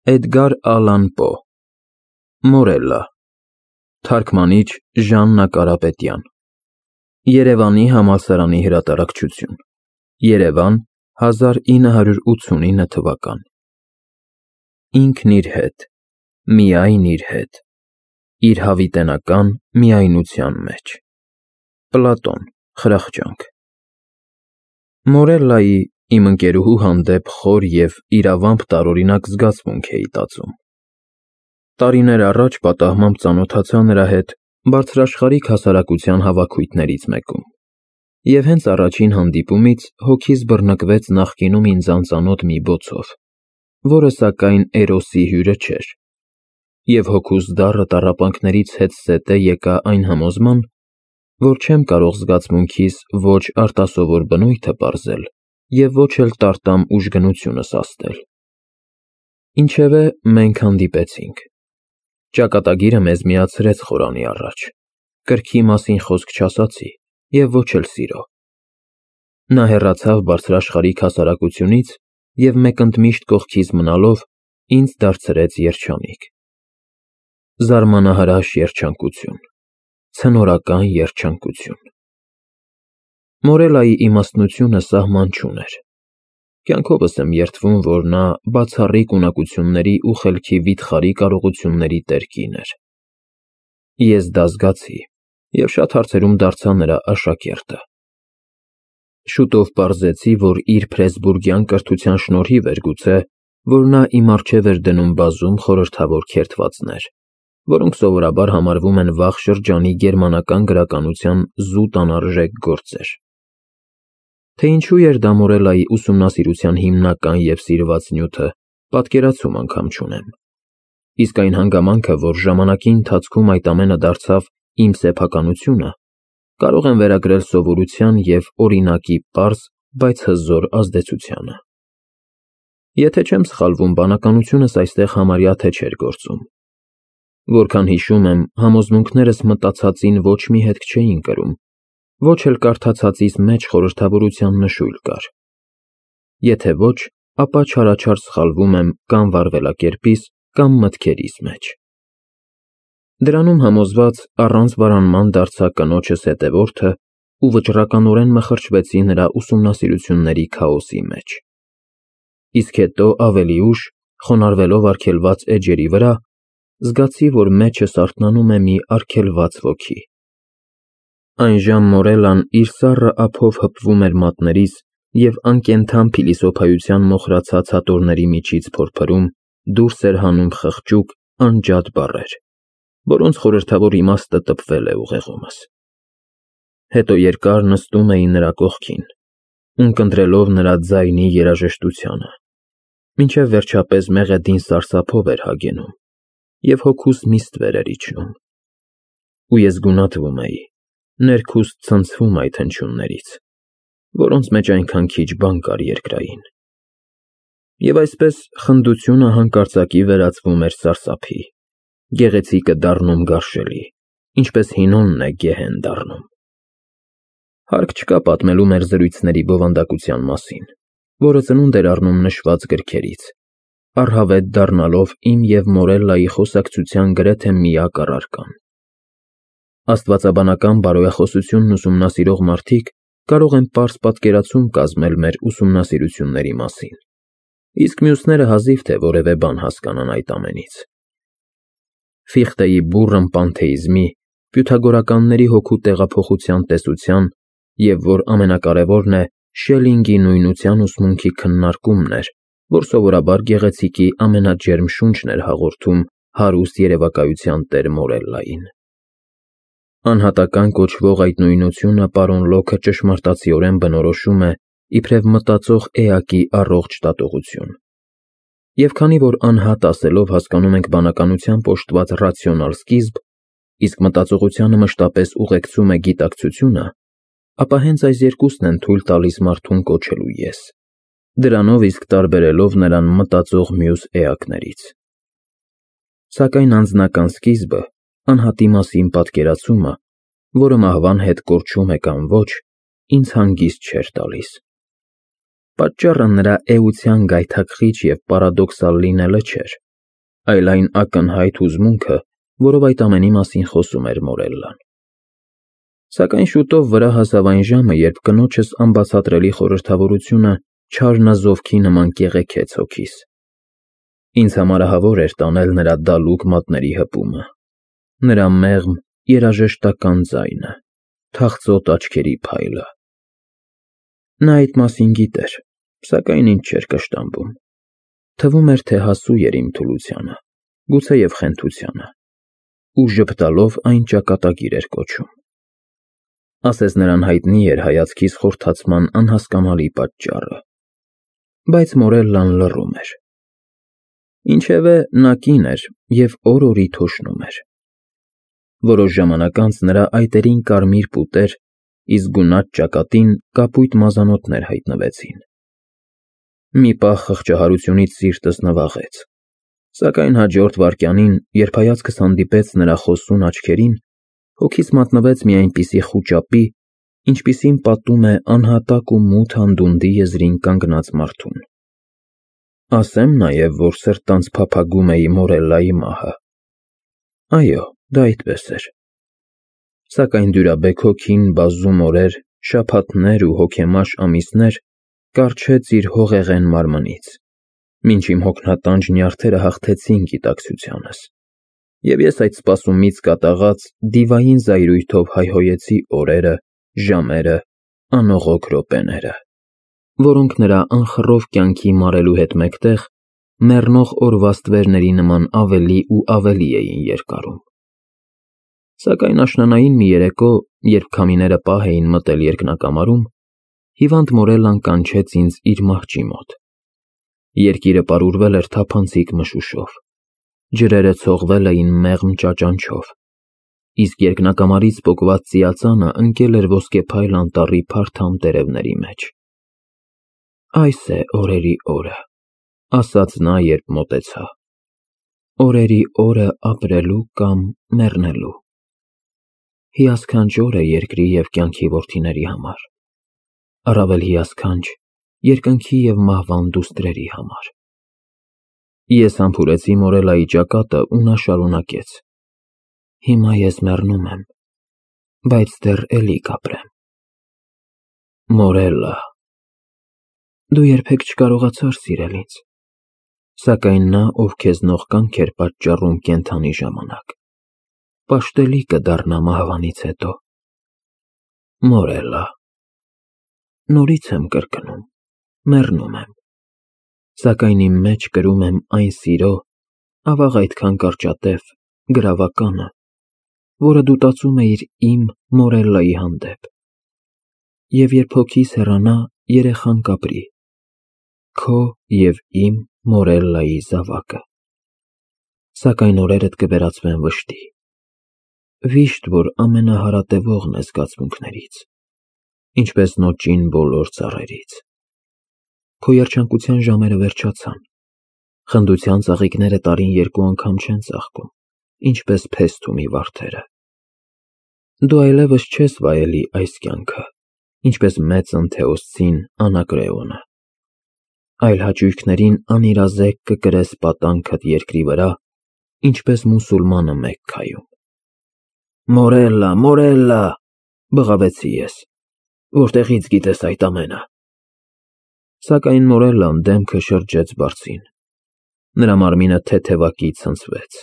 Էդգար Ալան Պո Մորելլա Թարգմանիչ Ժաննա Կարապետյան Երևանի համալսարանի հրատարակչություն Երևան 1989 թվական Ինքն իր հետ, միայն իր հետ, իր հավիտենական միայնության մեջ Պլատոն, խրախճանք Մորելլայի իմ ընկերուհու հանդեպ խոր և իրավամբ տարօրինակ զգացմունք էի տածում։ Տարիներ առաջ պատահմամբ ծանոթացա նրա հետ բարձրաշխարհիկ հասարակության հավաքույթներից մեկում, և հենց առաջին հանդիպումից հոգիս բռնկվեց նախկինում ինձ անծանոթ մի բոցով, որը սակայն Էրոսի հյուրը չէր, և հոգուս դառը տառապանքներից հետզհետե եկա այն համոզման, որ չեմ կարող զգացմունքիս ոչ արտասովոր բնույթը պարզել և ոչ էլ տարտամ ուժգնությունս ազդել։ Ինչևէ, մենք հանդիպեցինք։ Ճակատագիրը մեզ միացրեց խորանի առաջ, կրքի մասին խոսք չասացի և ոչ էլ սիրո։ Նա հեռացավ բարձրաշխարհիկ հասարակությունից և մեկընդմիշտ կողքիս մնալով ինձ դարձրեց երջանիկ։ Զարմանահրաշ երջանկություն, ցնորական երջանկություն։ Մորելլայի իմաստնությունը սահման չուներ։ Կյանքովս եմ երդվում, որ նա բացառիկ ունակությունների ու խելքի վիթխարի կարողությունների տեր կին էր։ Ես դա զգացի և շատ հարցերում դարձա նրա աշակերտը։ Շուտով պարզեցի, որ իր փրեսբուրգյան կրթության շնորհիվ էր գուցե, որ նա իմ առջև էր դնում բազում խորհրդավոր քերթվածներ, որոնք սովորաբար համարվում են վաղ շրջանի գերմանական գրականության զուտ անարժեք գործեր։ Թե ինչու էր դա Մորելլայի ուսումնասիրության հիմնական և սիրված նյութը, պատկերացում անգամ չունեմ։ Իսկ այն հանգամանքը, որ ժամանակի ընթացքում այդ ամենը դարձավ իմ սեփականությունը, կարող եմ վերագրել սովորության և օրինակի պարզ, բայց հզոր ազդեցությանը։ Եթե չեմ սխալվում, բանականությունս այստեղ համարյա թե չէր գործում։ Որքան հիշում եմ, համոզմունքներս մտածածին ոչ մի հետք չէին կրում, ոչ էլ կարդացածիս մեջ խորհրդավորության նշույլ կար։ Եթե ոչ, ապա չարաչար սխալվում եմ կամ վարվելակերպիս, կամ մտքերիս մեջ։ Դրանում համոզված առանց վարանման դարձա կնոջս հետևորդը ու վճռականորեն մխրճվեցի նրա ուսումնասիրությունների քաոսի մեջ։ Իսկ հետո ավելի ուշ, խոնարհվելով արգելված էջերի վրա, զգացի, որ մեջս արթնանում է մի արգելված ոգի։ Այնժամ Մորելլան իր սառը ափով հպվում էր մատներիս և անկենդան փիլիսոփայության մոխրացած հատորների միջից փորփրում դուրս էր հանում խղճուկ, անջատ բառեր, որոնց խորհրդավոր իմաստը տպվել է ուղեղումս։ Հետո երկար նստում էի նրա կողքին, ունկնդրելով նրա ձայնի երաժշտությանը, մինչև վերջապես մեղեդին սարսափով էր հագենում, և հոգուս մի ստվեր էր իջնում։ Ու ես գունատվում էի, ներքուստ ցնցվում այդ հնչյուններից, որոնց մեջ այնքան քիչ բան կար երկրային։ Եվ այսպես խնդությունը հանկարծակի վերածվում էր սարսափի, գեղեցիկը դառնում գարշելի, ինչպես հինոնն է գեհեն դառնում։ Հարկ չկա պատմելու մեր զրույցների բովանդակության մասին, որը ծնունդ էր առնում նշված գրքերից, առհավետ դառնալով իմ և Մորելլայի խոսակցության գրեթե միակ առարկան։ Աստվածաբանական բարոյախոսությունն ուսումնասիրող մարդիկ կարող են պարզ պատկերացում կազմել մեր ուսումնասիրությունների մասին, իսկ մյուսները հազիվ թե որևէ բան հասկանան այդ ամենից։ Ֆիխտեի բուռն պանթեիզմի, պյութագորականների հոգու տեղափոխության տեսության և, որ ամենակարևորն է, Շելլինգի նույնության ուսմունքի քննարկումն էր, որ սովորաբար գեղեցիկի ամենաջերմ շունչն էր հաղորդում հարուստ երևակայության տեր Մորելլային։ Անհատական կոչվող այդ նույնությունը պարոն Լոքը ճշմարտացիորեն բնորոշում է իբրև մտածող էակի առողջ դատողություն։ Եվ քանի որ անհատ ասելով հասկանում ենք բանականությամբ օժտված ռացիոնալ սկիզբ, իսկ մտածողությանը մշտապես ուղեկցում է գիտակցությունը, ապա հենց այս երկուսն են թույլ տալիս մարդուն կոչելու ես, դրանով իսկ տարբերելով նրան մտածող մյուս էակներից։ Սակայն անձնական սկիզբը, անհատի մասին պատկերացումը, որը մահվան հետ կորչում է կամ ոչ, ինձ հանգիստ չէր տալիս։ Պատճառը նրա էության գայթակղիչ և պարադոքսալ լինելը չէր, այլ այն ակնհայտ հուզմունքը, որով այդ ամենի մասին խոսում էր Մորելլան։ Սակայն շուտով վրա հասավ այն ժամը, երբ կնոջս անբացատրելի խորհրդավորությունը չարնազովքի նման կեղեքեց հոգիս։ Ինձ համար ահավոր էր տանել նրա դալուկ մատների հպումը, նրա մեղմ, երաժշտական ձայնը, թախծոտ աչքերի փայլը։ Նա այդ մասին գիտեր, սակայն ինձ չէր կշտամբում։ Թվում էր, թե հասու էր իմ թուլությանը, գուցեև խենթությանը, ու ժպտալով այն ճակատագիր էր կոչում։ Ասես նրան հայտնի էր հայացքիս խորթացման անհասկանալի պատճառը, բայց Մորելլան լռում էր։ Ինչևէ, նա կին էր և օր-օրի թոշնում էր։ Որոշ ժամանակ անց նրա այտերին կարմիր պուտեր, իսկ գունատ ճակատին կապույտ մազանոթներ հայտնվեցին։ Մի պահ խղճահարությունից սիրտս նվաղեց, սակայն հաջորդ վայրկյանին, երբ հայացքս հանդիպեց նրա խոսուն աչքերին, հոգիս մատնվեց մի այնպիսի խուճապի, ինչպիսին պատում է անհատակ ու մութ անդունդի եզրին կանգնած մարդուն։ Ասեմ նաև, որ սրտանց փափագում էի Մորելլայի մահը։ Այո, դա այդպես էր։ Սակայն դյուրաբեկ հոգին բազում օրեր, շաբաթներ ու հոգեմաշ ամիսներ կառչեց իր հողեղեն մարմնից, մինչ իմ հոգնատանջ նյարդերը հաղթեցին գիտակցությանս, և ես այդ սպասումից կատաղած դիվային զայրույթով հայհոյեցի օրերը, ժամերը, անողոք րոպեները, որոնք նրա անխռով կյանքի մարելու հետ մեկտեղ մեռնող օրվա ստվերների նման ավելի ու ավելի էին երկարում։ Սակայն աշնանային մի երեկո, երբ քամիները պահ էին մտել երկնակամարում, հիվանդ Մորելլան կանչեց ինձ իր մահճի մոտ։ Երկիրը պարուրվել էր թափանցիկ մշուշով, ջրերը ցողվել էին մեղմ ճաճանչով, իսկ երկնակամարից պոկված ծիածանը ընկել էր ոսկեփայլ անտառի փարթամ տերևների մեջ։ Այս է օրերի օրը, ասաց նա, երբ մոտեցա, օրերի օրը ապրելու կամ մեռնելու։ Հիասքանչ օր է երկրի և կյանքի որդիների համար, առավել հիասքանչ երկնքի և մահվան դուստրերի համար։ Ես համբուրեցի Մորելլայի ճակատը ու նա շարունակեց. Հիմա ես մեռնում եմ, բայց դեռ էլի կապրեմ։ Մորելլա, դու երբեք չկարողացար սիրել ինձ, սակայն նա, ով քեզ նողկանք էր պատճառում կենդանի ժամանակ, պաշտելի կդառնա մահվանից հետո։ Մորելլա, նորից եմ կրկնում, մեռնում եմ, սակայն իմ մեջ կրում եմ այն սիրո, ավաղ այդքան կարճատև, գրավականը, որը դու տածում էիր իմ Մորելլայի հանդեպ, և երբ հոգիս հեռանա, երեխան կապրի, քո և իմ Մորելլայի զավակը։ Սակայն օրերդ կվերածվեն վշտի, վիշտ, որ ամենահարատևողն է զգացմունքներից, ինչպես նոճին բոլոր ծառերից։ Քո երջանկության ժամերը վերջացան, խնդության ծաղիկները տարին 2 անգամ չեն ծաղկում, ինչպես փեստումի վարդերը։ Դու այլևս չես վայելի այս կյանքը, ինչպես մեծ ընթեոսցին Անակրեոնը, այլ հաճույքներին անիրազեկ կկրես պատանքդ երկրի վրա, ինչպես մուսուլմանը Մեքքայում։ Մորելլա, Մորելլա, բղավեցի ես, որտեղից գիտես այդ ամենը։ Սակայն Մորելլան դեմքը շրջեց բարձին, նրա մարմինը թեթևակի ցնցվեց։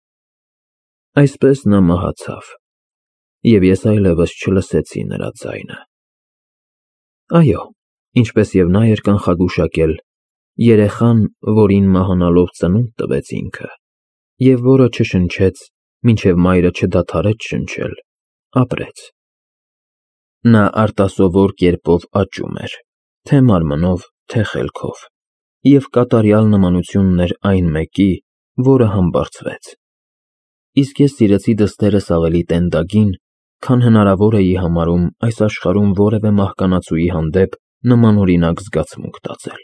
Այսպես նա մահացավ, և ես այլևս չլսեցի նրա ձայնը։ Այո, ինչպես և նա էր կանխագուշակել, երեխան, որին մահանալով ծնունդ տվեց ինքը, և որը չշնչեց, մինչև մայրը չդադարեց շնչել, ապրեց։ Նա արտասովոր կերպով աճում էր, թե մարմնով, թե խելքով, և կատարյալ նմանություն էր այն մեկի, որը համբարձվեց։ Իսկ ես սիրեցի դստերս ավելի տենդագին, քան հնարավոր էի համարում այս աշխարհում որևէ մահկանացուի հանդեպ նմանօրինակ զգացմունք տածել։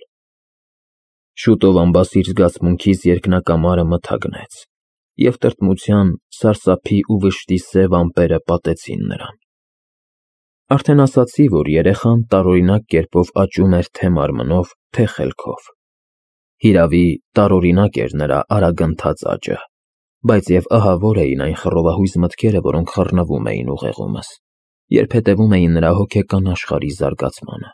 Շուտով ամբասիր զգացմունքիս երկնակամարը մթագնեց, և տրտմության, սարսափի ու վշտի սև ամպերը պատեցին նրան։ Արդեն ասացի, որ երեխան տարօրինակ կերպով աճում էր թե մարմնով, թե խելքով։ Հիրավի տարօրինակ էր նրա արագընթաց աճը, բայց և ահավոր էին այն խռովահույզ մտքերը, որոնք խռնվում էին ուղեղումս, երբ հետևում էին նրա հոգեկան աշխարհի զարգացմանը։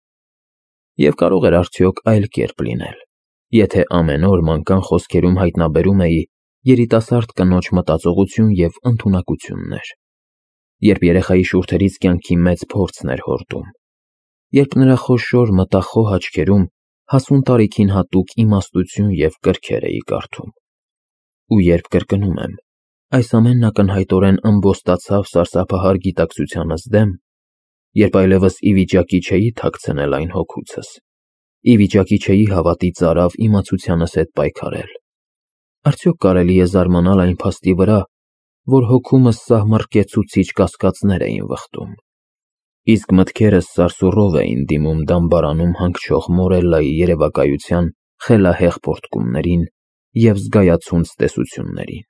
Եվ կարող էր արդյոք այլ կերպ լինել, եթե ամեն օր մանկան խոսքերում հայտնաբերում էի երիտասարդ կնոջ մտածողություն և ընդունակություններ, երբ երեխայի շուրթերից կյանքի մեծ փորձն էր հորդում, երբ նրա խոշոր մտախոհ աչքերում հասուն տարիքին հատուկ իմաստություն և կրքեր էի կարդում։ Ու երբ կրկնում եմ, այս ամենն ակնհայտորեն ըմբոստացավ սարսափահար գիտակցությանս դեմ, երբ այլևս ի վիճակի չէի թաքցնել այն հոգուցս, ի վիճակի չէի հավատի ծարավ իմացությանս հետ պայքարել, արդյոք կարելի է զարմանալ այն փաստի վրա, որ հոգումս սահմռկեցուցիչ կասկածներ էին վխտում, իսկ մտքերս սարսուռով էին դիմում դամբարանում հանգչող Մորելլայի երևակայության խելահեղ պոռթկումներին և զգայացունց տեսություններին։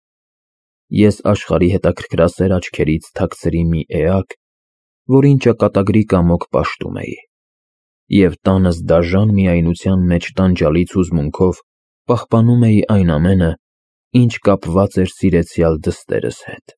Ես աշխարհի հետաքրքրասեր աչքերից թաքցրի մի էակ, որին ճակատագրի կամոք պաշտում էի, և տանս դաժան միայնության մեջ տանջալից հուզմունքով պահպանում էի այն ամենը, ինչ կապված էր սիրեցյալ դստերս հետ։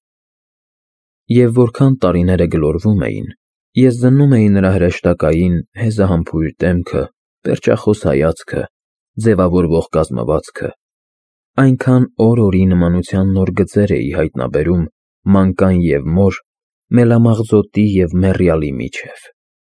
Եվ որքան տարիները գլորվում էին, ես զննում էի նրա հրեշտակային, հեզահամբույր դեմքը, պերճախոս հայացքը, ձևավորվող կազմվածքը, այնքան օր-օրի նմանության նոր գծեր էի հայտնաբերում մանկան և մոր, մելամաղձոտի և մեռյալի միջև։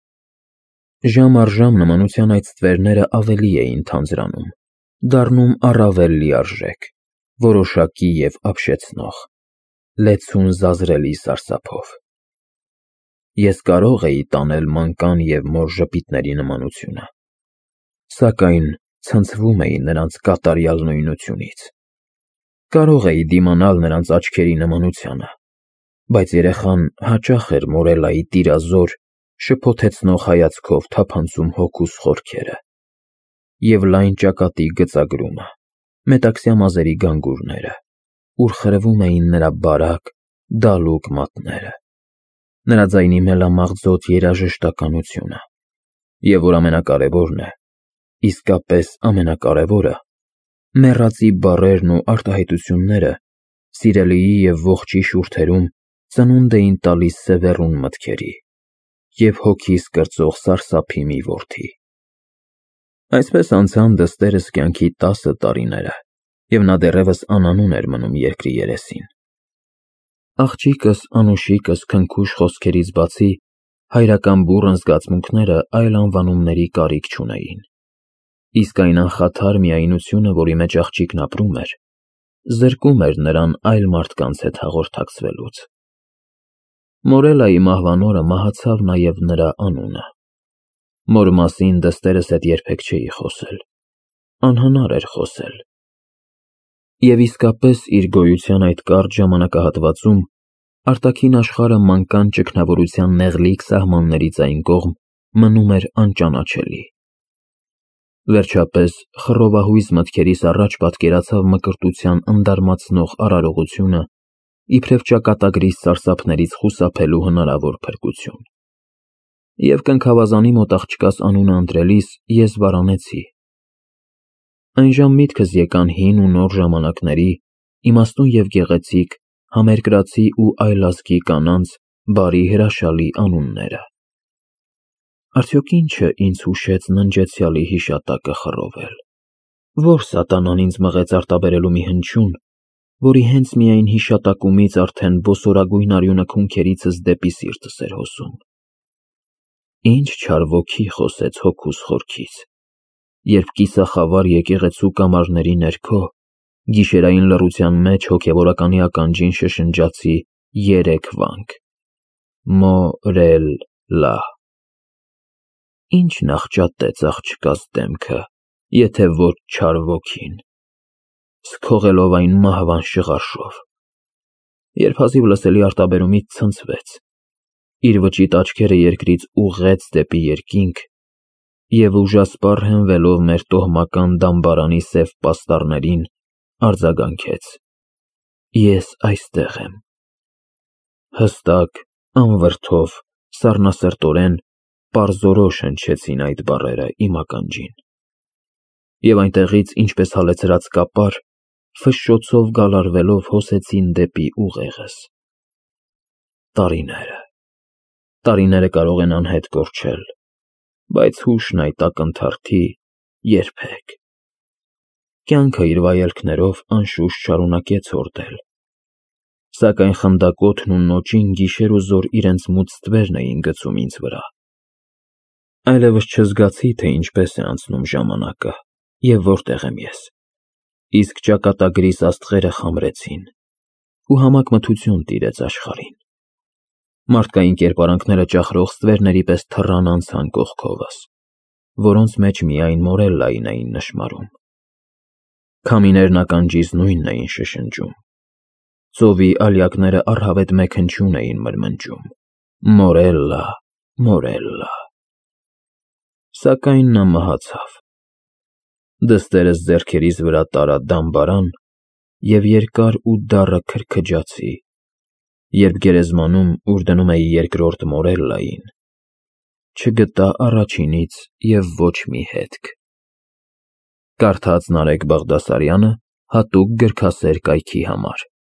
Ժամ առ ժամ նմանության այդ ստվերները ավելի էին թանձրանում, դառնում առավել լիարժեք, որոշակի և ապշեցնող, լեցուն զազրելի սարսափով։ Ես կարող էի տանել մանկան և մոր ժպիտների նմանությունը, սակայն ցնցվում էի նրանց կատարյալ նույնությունից։ Կարող էի դիմանալ նրանց աչքերի նմանությանը, բայց երեխան հաճախ էր Մորելլայի տիրազոր, շփոթեցնող հայացքով թափանցում հոգուս խորքերը, և լայն ճակատի գծագրումը, մետաքսյա մազերի գանգուրները, ուր խրվում էին նրա բարակ, դալուկ մատները, նրա ձայնի մելամաղձոտ երաժշտականությունը, և որ ամենակարևորն է, իսկապես ամենակարևորը, մեռածի բառերն ու արտահայտությունները սիրելիի և ողջի շուրթերում ծնունդ էին տալիս սևեռուն մտքերի և հոգիս կրծող սարսափի մի որդի։ Այսպես անցան դստերս կյանքի 10 տարիները, և նա դեռևս անանուն էր մնում երկրի երեսին։ Աղջիկս Անուշիկս քնքուշ խոսքերից բացի, հայրական բուռն զգացմունքները այլ անվանումների կարիք չունեին, իսկ այն անխաթար միայնությունը, որի մեջ աղջիկն ապրում էր, զրկում էր նրան այլ մարդկանց հետ հաղորդակցվելուց։ Մորելլայի մահվան օրը մահացավ նաև նրա անունը։ Մոր մասին դստերս հետ երբեք չէի խոսել, անհնար էր խոսել։ Եվ իսկապես իր գոյության այդ կարճ ժամանակահատվածում արտաքին աշխարհը մանկան ճգնավորության նեղլիկ սահմաններից այն կողմ մնում էր անճանաչելի։ Վերջապես խռովահույզ մտքերիս առաջ պատկերացավ մկրտության ընդարմացնող արարողությունը, իբրև ճակատագրիս սարսափներից խուսափելու հնարավոր փրկություն։ Եվ կնքավազանի մոտ աղջկաս անունը ընտրելիս ես վարանեցի։ Այնժամ միտքս եկան հին ու նոր ժամանակների, իմաստուն և գեղեցիկ, համերկրացի ու այլազգի կանանց բարի հրաշալի անունները։ Արդյոք ի՞նչը ինձ հուշեց ննջեցյալի հիշատակը խռովել։ Ո՞ր սատանան ինձ մղեց արտաբերելու մի հնչյուն, որի հենց միայն հիշատակումից արդեն բոսորագույն արյունը քունքերիցս դեպի սիրտս էր հոսում։ Ինչ չար ոգի խոսեց հոգուս խորքից, երբ կիսախավար եկեղեցու կամարների ներքո, գիշերային լռության մեջ հոգևորականի ականջին շշնջացի 3 վանք. Մո-ռել-լա։ Ինչ նախճատեց աղջկաս դեմքը, եթե ոչ չար ոգին, սքողելով այն մահվան շղարշով, երբ հազիվ լսելի արտաբերումից ցնցվեց, իր վճիտ աչքերը երկրից ուղղեց դեպի երկինք և ուժասպառ հենվելով մեր տոհմական դամբարանի սև պաստառներին, արձագանքեց. Ես այստեղ եմ։ Հստակ, անվրդով, սառնասրտորեն, պարզորոշ հնչեցին այդ բառերը իմ ականջին։ Եվ այնտեղից, ինչպես հալեցրած կապար, ֆշշոցով գալարվելով հոսեցին դեպի ուղեղս։ Տարիները կարող են անհետ կորչել, բայց հուշն այդ ակնթարթի երբեք։ Կյանքը իր վայելքներով անշուշտ շարունակեց հորդել, սակայն խնդակոթն ու նոճին գիշեր ու զօր իրենց մութ ստվերն էին գցում ինձ վրա։ Այլևս չզգացի, թե ինչպես է անցնում ժամանակը և որտեղ եմ ես, իսկ ճակատագրիս աստղերը խամրեցին, ու համակմթություն տիրեց աշխարհին։ Մարդկային կերպարանքները ճախրող ստվերների պես թռան անցան կողքովս, որոնց մեջ միայն մորելլային էին նշմարում։ Քամիներն ականջիս նույնն էին շշնջում, ծովի ալյակները առհավետ մեկ հնչյուն էին մրմնջում. մորելլա, մորելլա։ Սակայն նա մահացավ։ Դստերս ձեռքերիս վրա տարա դամբարան և երկար ու դառը քրքջացի, երբ գերեզմանում, ուր դնում էի երկրորդ մորելլային, չգտա առաջինից և ոչ մի հետք։ Կարդաց Նարեկ Բաղդասարյանը հատուկ գրքասեր կայքի համար։